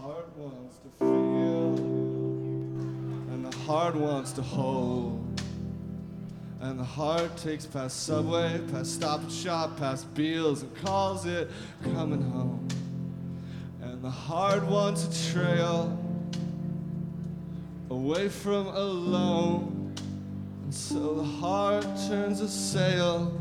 heart wants to feel, and the heart wants to hold. And the heart takes past Subway, past Stop and Shop, past Beals, and calls it coming home. And the heart wants a trail away from alone. And so the heart turns a sail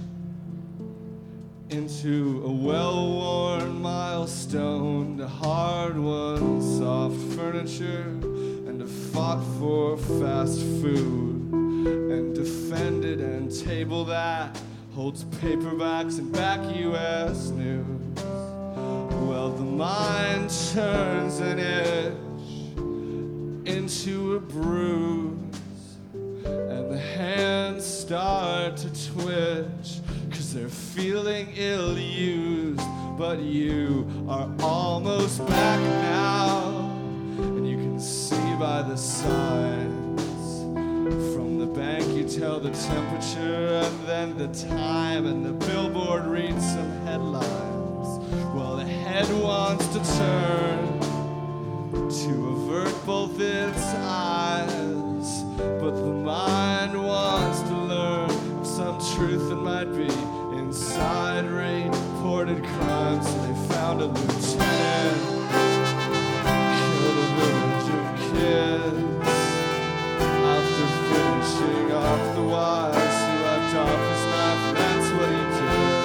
into a well-worn milestone. The hard won soft furniture and a fought for fast food. And defended and table that holds paperbacks and back U.S. news. Well, the mind turns an itch into a bruise, and the hands start to twitch, 'cause they're feeling ill-used. But you are almost back now, and you can see by the signs. From the bank you tell the temperature and then the time, and the billboard reads some headlines. Well, the head wants to turn to avert both its eyes, but the mind wants to learn of some truth that might be inside reported crimes. So they found a lieutenant, killed a village of kids. After finishing off the wise, he left off his knife, and that's what he did.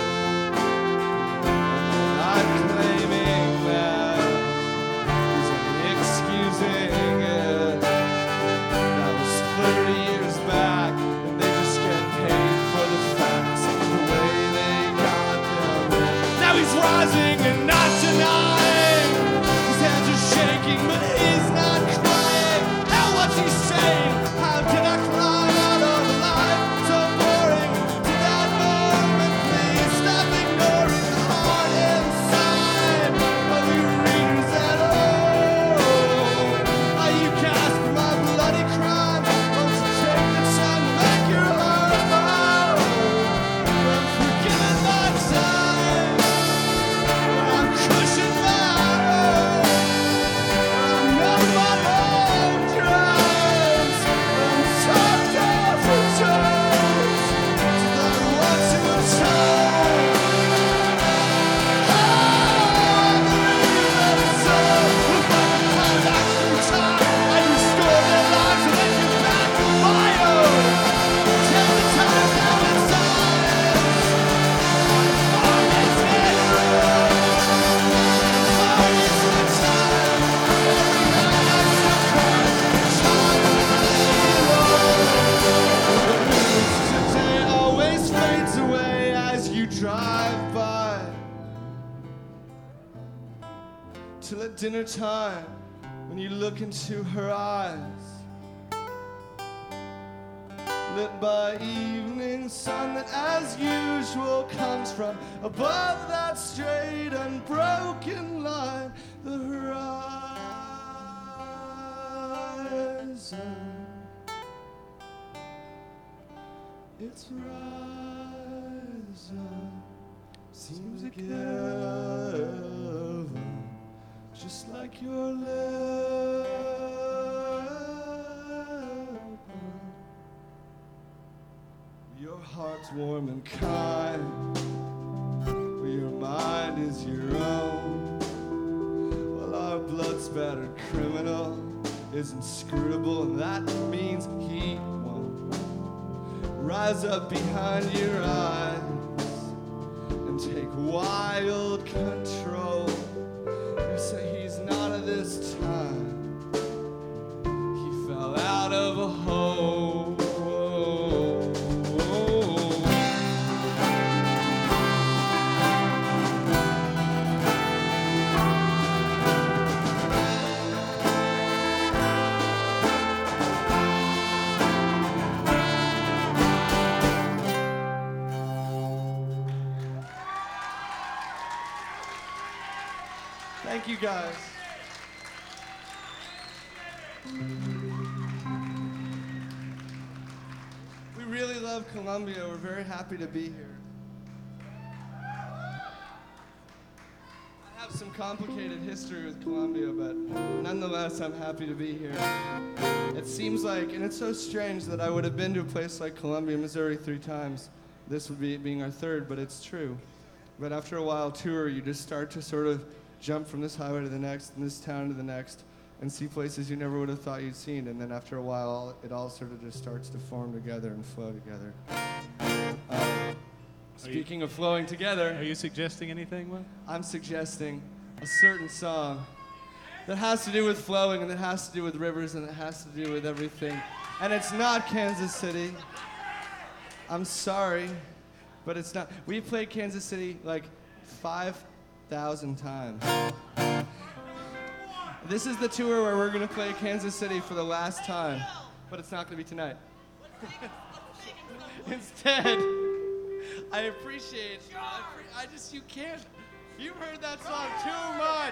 And I'm claiming that he's only excusing it. That was 30 years back, and they just get paid for the facts of the way they got them. Now he's rising and not denying. His hands are shaking, but he's not crying. Now what's he saying? How did I climb out of a life so boring to that moment? Please stop ignoring the heart inside of your readers at home. Are you cast for my bloody crime? Won't you take the time to make your heart mine? I'm forgiving my time. I'm cushioning my own. I'm not my own drugs. I'm talked off the toes. I want to atone. I'm the reason we're fighting back through time. I restore their lives and then you back to my own. Tell the time now it's honest. Far is it? Far is the time? Every night I still cry. Time today always fades away as you drive by. Till at dinner time, when you look into her eyes, lit by evening sun that as usual comes from above that straight unbroken line, the horizon. It's rising, seems a given, just like your lip. Your heart's warm and kind, well, your mind is your own. Well, our blood-spattered criminal is inscrutable, and that means he won't rise up behind your eyes and take wild control. You say he's not of this time. He fell out of a hole. Thank you, guys. We really love Columbia. We're very happy to be here. I have some complicated history with Columbia, but nonetheless, I'm happy to be here. It seems like, and it's so strange that I would have been to a place like Columbia, Missouri 3 times. This would be being our 3rd, but it's true. But after a while tour, you just start to sort of jump from this highway to the next, and this town to the next, and see places you never would have thought you'd seen. And then after a while, it all sort of just starts to form together and flow together. Speaking of flowing together, Are you suggesting anything, Will? I'm suggesting a certain song that has to do with flowing, and that has to do with rivers, and it has to do with everything. And it's not Kansas City. I'm sorry, but it's not. We've played Kansas City like 5,000 times. This is the tour where we're going to play Kansas City for the last time, but it's not going to be tonight. Instead, I appreciate, you can't, you've heard that song too much.